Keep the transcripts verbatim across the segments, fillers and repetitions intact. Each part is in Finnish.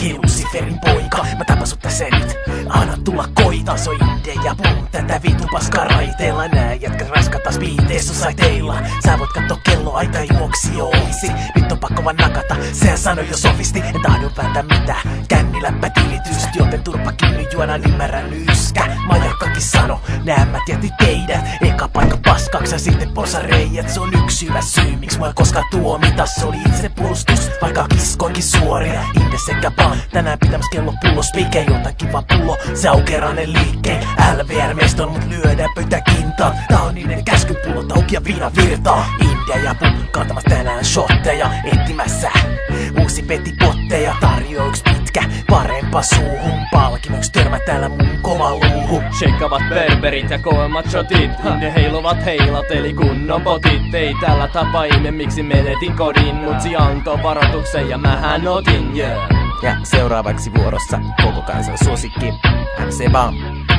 Suosikki Luciferin poika, mä tapan sut tässä nyt. Anna tulla koita, so inde ja boom. Tätä vitu paskaa raiteilla, nää jätkät raskatas biiteessä saiteilla. Sä voit katto kello aita juoksi olisi. Nyt on pakko vaan nakata, sehän sanoi jo sofisti. En tahdo vääntää mitä, känniläppä tilitysti. Joten turpa kiinni juona nimmärän yskä. Majakkakin sano, nää mä tietin teidät. Eka paikka paskaks ja sitten porsareijät. Se on yksi hyvä syy, miksi mä koskaan tuomita. Se oli itse puolustus, vaikka kiskoinkin suoria. Inde sekä pan, tänään pitämäs kello pullo. Spike jotakin vaan pullo, se aukerainen liikkeen. L V R-meston mut lyödään pöytäkintaan. Tää on niiden käskypullo, tauki ja viina virtaa. Inde ja pum, kantamas tänään shotteja. Etsimässä uusi petipotteja. Tarjoa yks pitkä, parempa suuhun. Palkinnoks törmä täällä mun kova luuhu. Shakeavat berberit ja kovemmat shotit. Inde heiluvat heilat eli kunnon potit. Ei tällä tapaa ihme miksi menetin kodin. Mutsi antoi varoituksen ja mähän otin, yeah. Ja seuraavaksi vuorossa koko kansan suosikki M C Bam.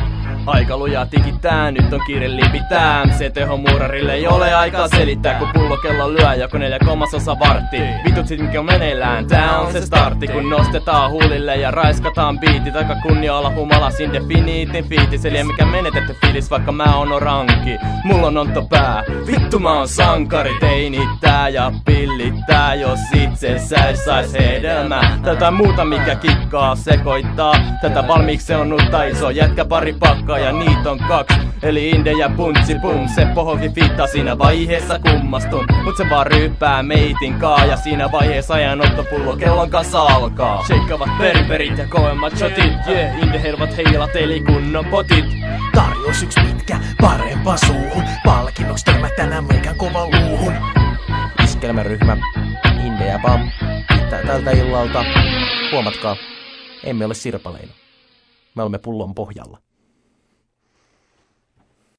Aika lujaa tikittää, nyt on kiire lipitää. Se teho muurarille ei ole aikaa selittää. Kun pullokello lyö joko neljä kolmasosa vartti. Vitut sit mikä on meneillään, tää on se startti. Kun nostetaan huulille ja raiskataan biitit. Aika kunnia olla humalas indefiniitin fiitis. Eli mikä menetetty fiilis vaikka mä oon oranki. Mulla on ontto pää, vittu mä oon sankari. Teinittää ja pillittää, jos itse sä et sais hedelmää. Tätä muuta mikä kikkaa sekoittaa. Tätä valmiiksi on nutta iso jätkä pari pakkaa. Ja niitä on kaksi, eli inde ja puntsi pum. Se pohokin fiittaa siinä vaiheessa kummastun. Mut se vaan ryyppää meitin kaa. Ja siinä vaiheessa ajanottopullo kellon kanssa alkaa. Shakeavat berberit ja kovemmat shotit, yeah. Inde heiluvat heilat eli kunnon potit. Tarjous yks pitkä, parempa suuhun. Palkinnoks törmä tänään meikän kovan luuhun. Iskelmäryhmä Inde ja Bam kiittää tältä illalta. Huomatkaa, emme ole sirpaleina. Me olemme pullon pohjalla.